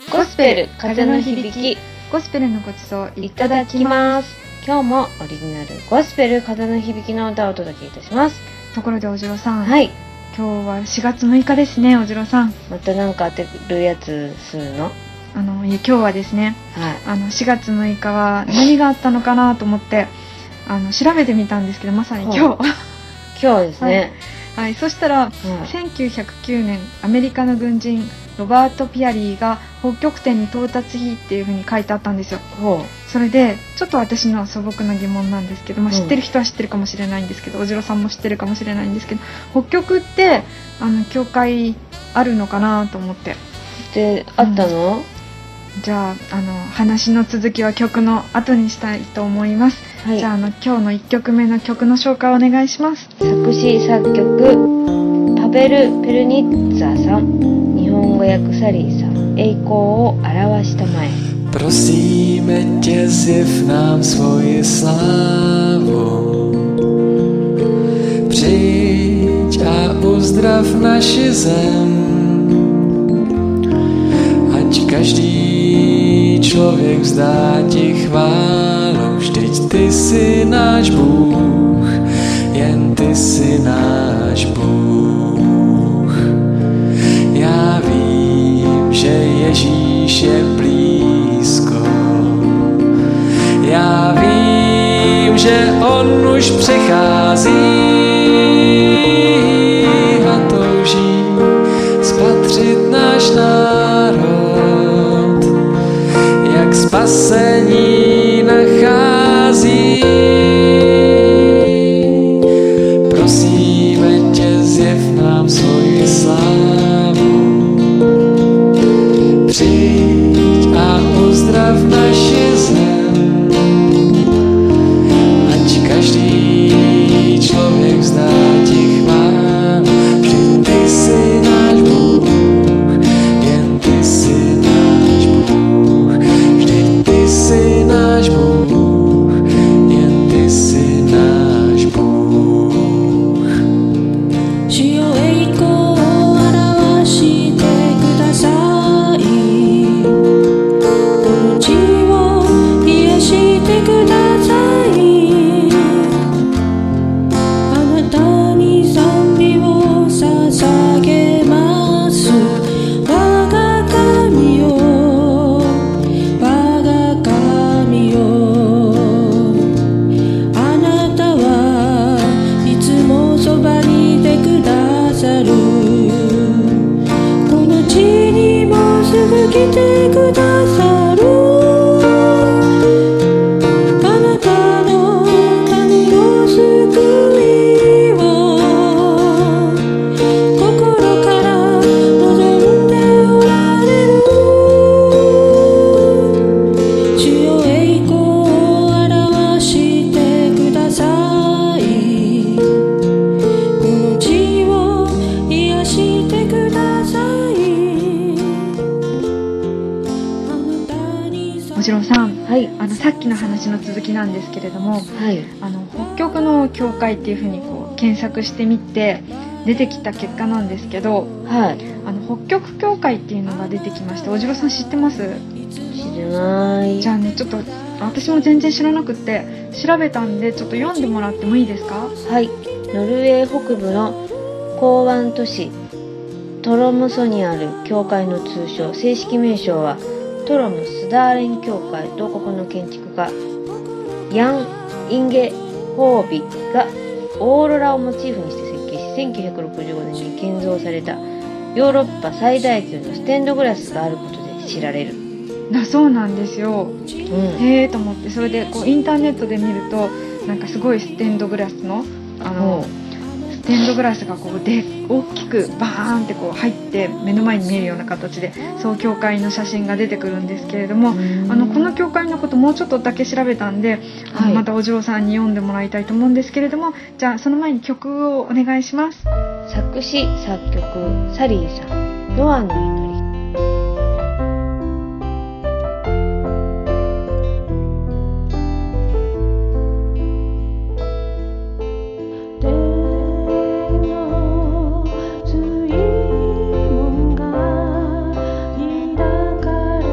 ゴスペル風の響き、 ゴスペルのごちそういただきます。今日もオリジナルゴスペル風の響きの歌をお届けいたします。 ところでおじろさん、 はい、 今日は4月6日ですね。おじろさん、 またなんか当てるやつするの？ 今日はですね、 はい、 4月6日は何があったのかなと思って調べてみたんですけど、まさに今日今日ですね、 はい、そしたら、1909年アメリカの軍人ロバート・ピアリーが北極点に到達日っていう風に書いてあったんですよ。それでちょっと私の素朴な疑問なんですけど、知ってる人は知ってるかもしれないんですけど、おじろさんも知ってるかもしれないんですけど、北極って教会あるのかなと思って。 で、あったの？ じゃあ話の続きは曲の後にしたいと思います。はい、じゃあ今日の1曲目の曲の紹介をお願いします。 作詞作曲パベル・ペルニッツァさん、日本語訳サリーさん、栄光を表したまえ。 Prosíme tě, zjev nám svoji slávu, přijď a uzdrav naši zem, ať každý člověk vzdá ti chválu, vždyť ty jsi náš Bůh, jen ty jsi náš Bůh. Já vím, že Ježíš je blízko, já vím, že on už přichází a touží spatřit náš národ, jak spasení nachází. Prosíme tě, zjev nám svoji slávu, přijď a uzdrav naši zem, ať každý člověk vzdá ti chválu, vždyť ty jsi náš Bůh, jen ty jsi náš Bůh, vždyť ty jsi náš Bůh, jen ty jsi náš Bůh. 主よ栄光を表してください、この地を癒してください、あなたに賛美を捧げます。我が神よ、我が神よ、あなたはいつもそばにいてくださる、この地にもうすぐ来てくださる、あなたの民の救いを心から望んでおられる。主よ栄光を表してください、この地を癒してください、あなたにおじろさん、 はい、 さっきの話の続きなんですけれども、 はい、 北極の教会っていう風に検索してみて出てきた結果なんですけど、 はい、 北極教会っていうのが出てきまして、おじろさん知ってます？ 知らない。 じゃあね、ちょっと私も全然知らなくって調べたんで、ちょっと読んでもらってもいいですか？ はい、ノルウェー北部の港湾都市トロムソにある教会の通称、正式名称はトロムスダーレン教会と、ここの建築家ヤン・インゲ・ホービがオーロラをモチーフにして設計し、1965年に建造されたヨーロッパ最大級のステンドグラスがあることで知られる。 そうなんですよ、へーと思って、それでインターネットで見ると、なんかすごいステンドグラスのステンドグラスがで大きくバーンって入って目の前に見えるような形で、そう教会の写真が出てくるんですけれども、この教会のこともうちょっとだけ調べたんで、またおじろさんに読んでもらいたいと思うんですけれども、じゃあその前に曲をお願いします。 作詞作曲サリーさん、ノアの祈り。 水門が開かれ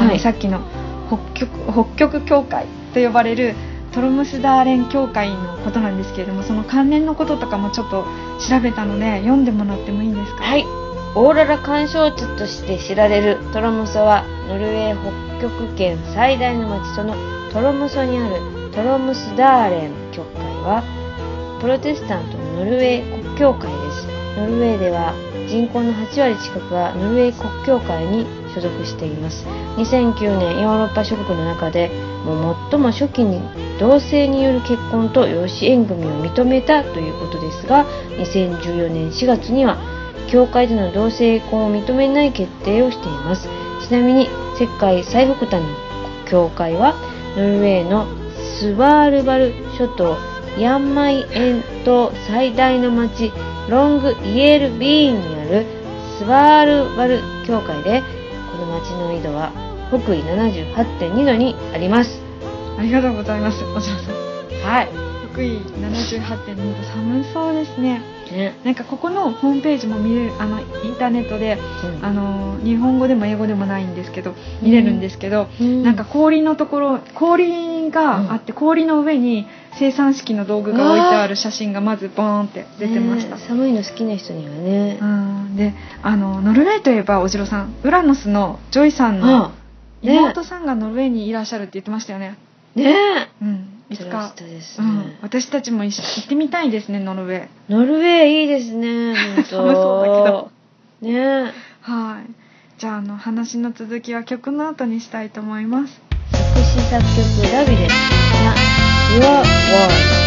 はいさっきの北極協会と呼ばれるトロムスダーレン協会のことなんですけれども、その関連のこととかもちょっと調べたので読んでもらってもいいですか？ はい。オーロラ鑑賞地として知られるトロムソは、ノルウェー北極圏最大の町、そのトロムソにあるトロムスダーレン教会はプロテスタントのノルウェー国教会です。ノルウェーでは人口の8割近くがノルウェー国教会に所属しています。2009年ヨーロッパ諸国の中でも最も初期に同性による結婚と養子縁組を認めたということですが、2014年4月には教会での同性婚を認めない決定をしています。ちなみに世界最北端の教会はノルウェーのスワールバル諸島ヤンマイエン島最大の町ロングイエルビーンにあるスワールバル教会で、この町の緯度は北緯 78.2 度にあります。 ありがとうございます、お嬢さん。 はい。 北緯 78.2 度、寒そうですね。 ね、 なんかここのホームページも見れる、インターネットで、日本語でも英語でもないんですけど見れるんですけど、なんか氷のところ、氷があって、氷の上に生産式の道具が置いてある写真がまずボーンって出てました。 寒いの好きな人にはね。 で、ノルウェーといえばおじろさん、ウラノスのジョイさんの妹さんがノルウェーにいらっしゃるって言ってましたよね。 ねえ。 いつか、 ですね、 私たちも行ってみたいですね、ノルウェー。 ノルウェーいいですね。 寒そうだけど。 ね。 はい。じゃあ話の続きは曲の後にしたいと思います。 作詞作曲ダビデな Your World。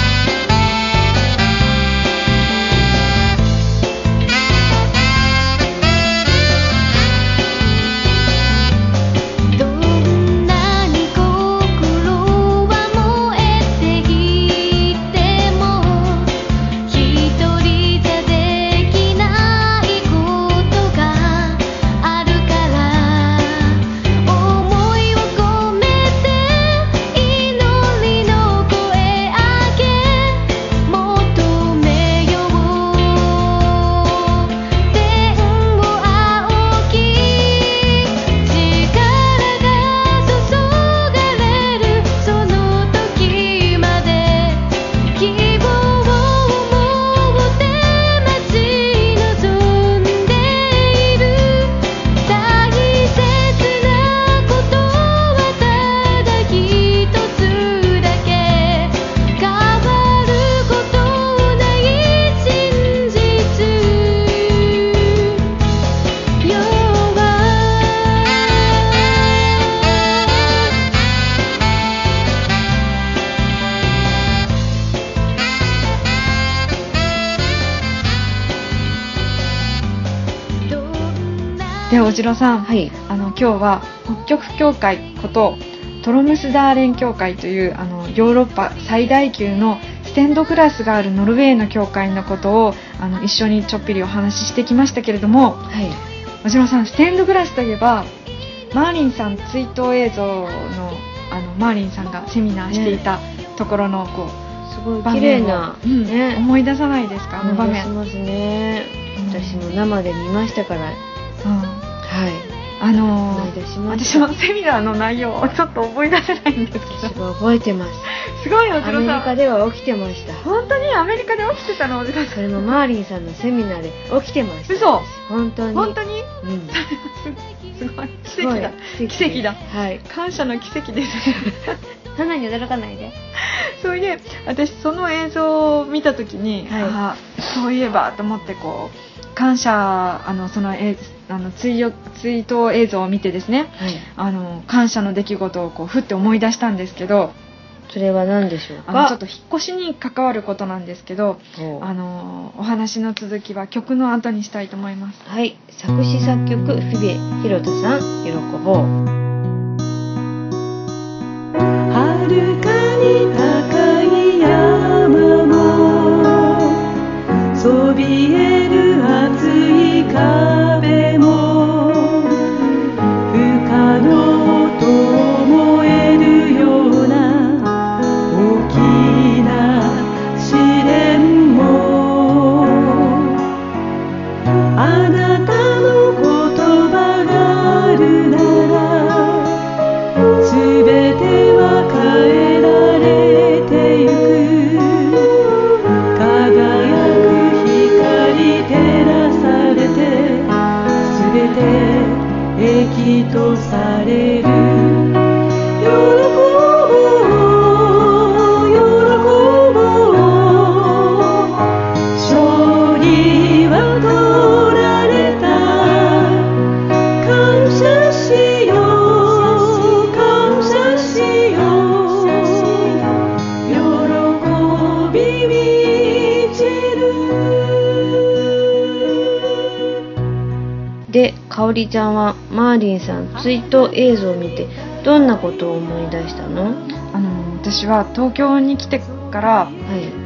ではおじろさん、 はい、 今日は北極協会ことトロムスダーレン協会というヨーロッパ最大級のステンドグラスがあるノルウェーの教会のことを一緒にちょっぴりお話ししてきましたけれども、 はい、 おじろさん、ステンドグラスといえばマーリンさん追悼映像のマーリンさんがセミナーしていたところのすごい綺麗な、 思い出さないですか、場面。 思い出しますね。私も生で見ましたから。はい。 私もセミナーの内容をちょっと思い出せないんですけど。 すごい覚えてます。 すごい、おじろさん。 アメリカでは起きてました。 本当にアメリカで起きてたの、おじろさん。 それもマーリンさんのセミナーで起きてました。 嘘。 本当に。 本当に。すごい。奇跡だ。奇跡だ。 はい。 感謝の奇跡です。 そんなに驚かないで。 それで私その映像を見た時に、そういえばと思って感謝その追悼映像を見てですね、感謝の出来事をふって思い出したんですけど、 それは何でしょうか。 ちょっと引っ越しに関わることなんですけど、お話の続きは曲の後にしたいと思います。 はい、作詞作曲フィベ広田さん、喜ぼう。 遥かに高い山もそびえる厚い壁も不可能と思えるような大きな試練もあなたの言葉があるならされる。喜ぼう喜ぼう、勝利は取られた。感謝しよう感謝しよう、喜び満ちる。 で、かおりちゃんはマーリンさんツイート映像を見てどんなことを思い出したの？ 私は東京に来てから、 はい。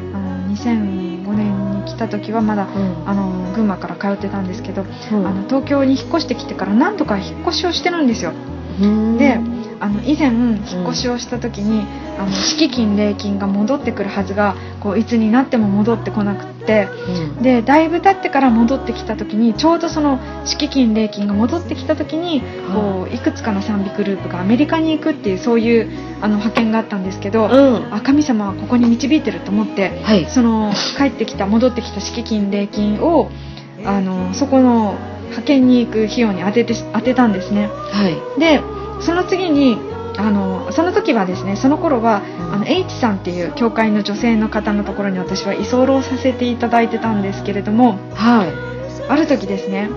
2005年に来た時はまだ、 うん群馬から通ってたんですけど、 うん東京に引っ越してきてから何度か引っ越しをしてるんですよ。で、以前引っ越しをした時に、敷金礼金が戻ってくるはずがこういつになっても戻ってこなくって、でだいぶ経ってから戻ってきた時にちょうどその敷金礼金が戻ってきた時にこういくつかの賛美グループがアメリカに行くっていうそういう派遣があったんですけど、神様はここに導いてると思って、 はい。 その戻ってきた敷金礼金をそこの派遣に行く費用に当てたんですね。 はい。 でその次にその時はですね、その頃はH さんっていう教会の女性の方のところに私は居候させていただいてたんですけれども、 はい。 ある時ですね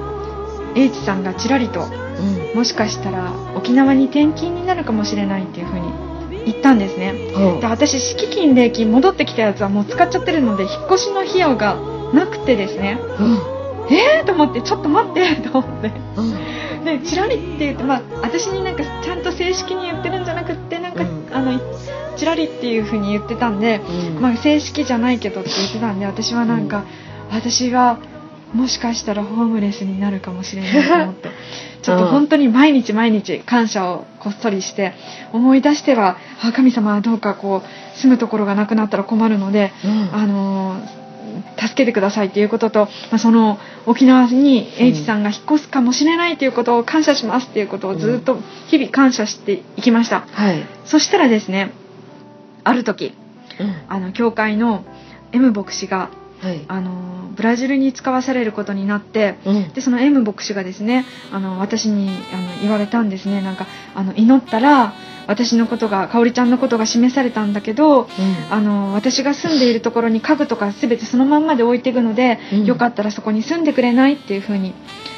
H さんがちらりとうん。 もしかしたら沖縄に転勤になるかもしれないっていうふうに言ったんですね。で私敷金礼金戻ってきたやつはもう使っちゃってるので引っ越しの費用がなくてですね、と思ってちょっと待ってと思ってでチラリって言って、私になんかちゃんと正式に言ってるんじゃなくってなんか、チラリっていう風に言ってたんで、正式じゃないけどって言ってたんで、私はなんか、私はもしかしたらホームレスになるかもしれないと思ってちょっと本当に毎日感謝をこっそりして思い出しては、神様はどうかこう住むところがなくなったら困るので、助けてくださいということと、その沖縄に H さんが引っ越すかもしれないということを感謝しますということをずっと日々感謝していきました。 はい。 そしたらですね、ある時、教会の M 牧師が、 はい。 ブラジルに使わされることになって、でその M 牧師がですね私に言われたんですね。なんか祈ったら私のことがかおりちゃんのことが示されたんだけど、私が住んでいるところに家具とか全てそのまんまで置いていくので、よかったらそこに住んでくれないっていう風に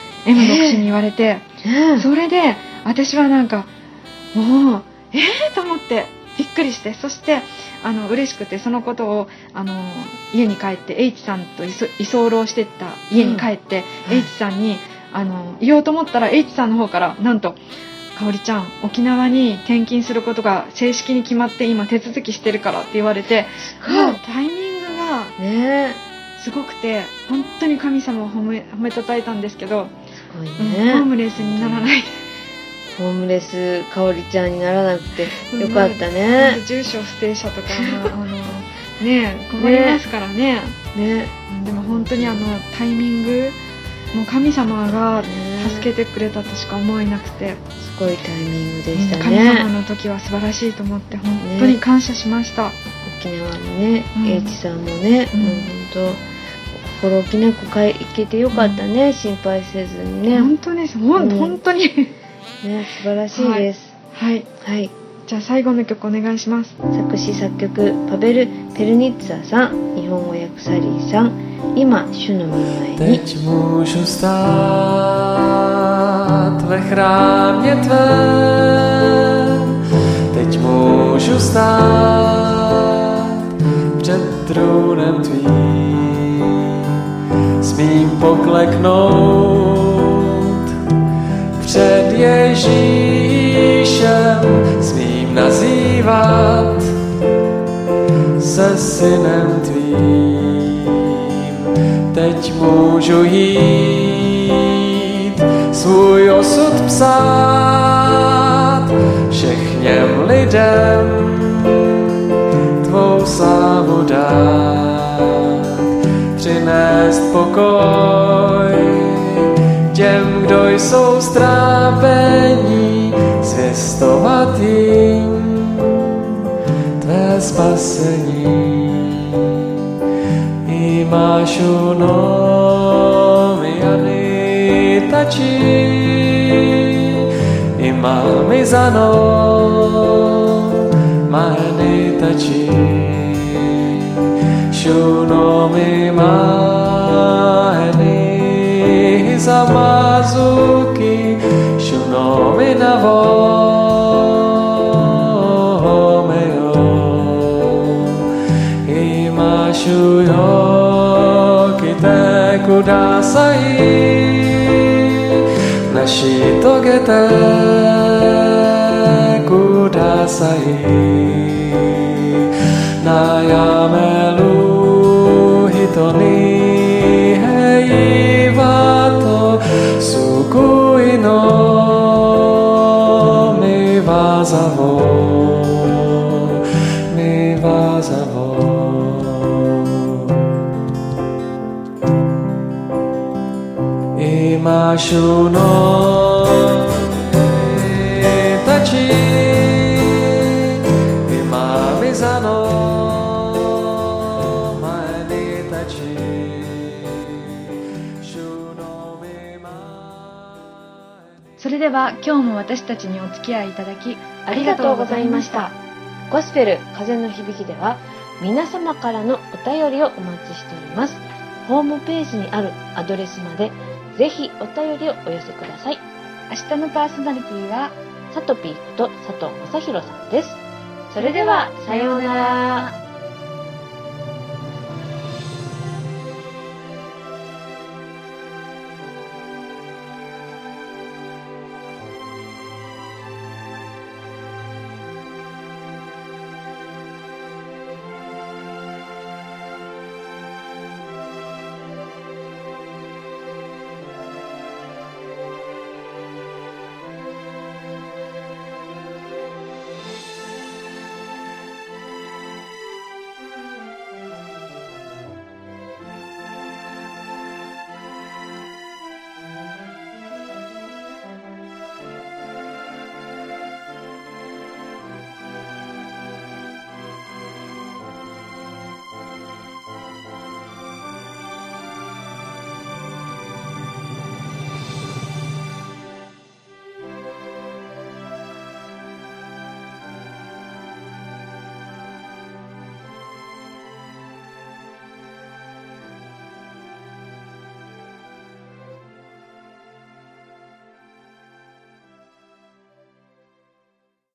M 牧師に言われて、それで私はなんかもうと思ってびっくりして、そして嬉しくてそのことを家に帰って H さんと居候してった家に帰って、H さんに言おうと思ったら H さんの方からなんとかおりちゃん沖縄に転勤することが正式に決まって今手続きしてるからって言われて、タイミングがすごくて本当に神様を褒めたたえたんですけど、 すごいホね。 ームレスにならないホームレスかおりちゃんにならなくてよかったね。 住所不定者とかね困りますからね。でも本当にタイミングもう神様が助けてくれたとしか思えなくて、 すごいタイミングでした神ね。 様の時は素晴らしいと思って本当に感謝しました。 沖縄にね、H さんもね、もう本当心置きなく行けてよかったね。心配せずにね。 本当です。本当にね、素晴らしいです。 はい。じゃあ最後の曲お願いします。 作詞作曲パベル・ペルニッツァさん、日本語訳サリーさん。今主の御前に。 Teď můžu stát ve chrámě tvém, teď můžu stát před trůnem tvým, smím pokleknout před Ježíšem, smím nazývat se synem tvým. Teď můžu jít, svůj osud psát všem lidem, tvou slávu dát, přinést pokoj těm, kdo jsou strápení, zvěstovat jim tvé spasení. Imashu no miyani tachi, 今目座の前に立ち主の御前にひざまずき主の皆を褒めよう今主よ来てください成し遂げてください悩める人に平和と救いの御業を今主のたち今御座の前に立ち主の御前それでは今日も私たちにお付き合いいただきありがとうございました。ゴスペル風の響きでは皆様からのお便りをお待ちしております。ホームページにあるアドレスまでぜひお便りをお寄せください。 明日のパーソナリティはサトピーこと佐藤正宏さんです。それではさようなら。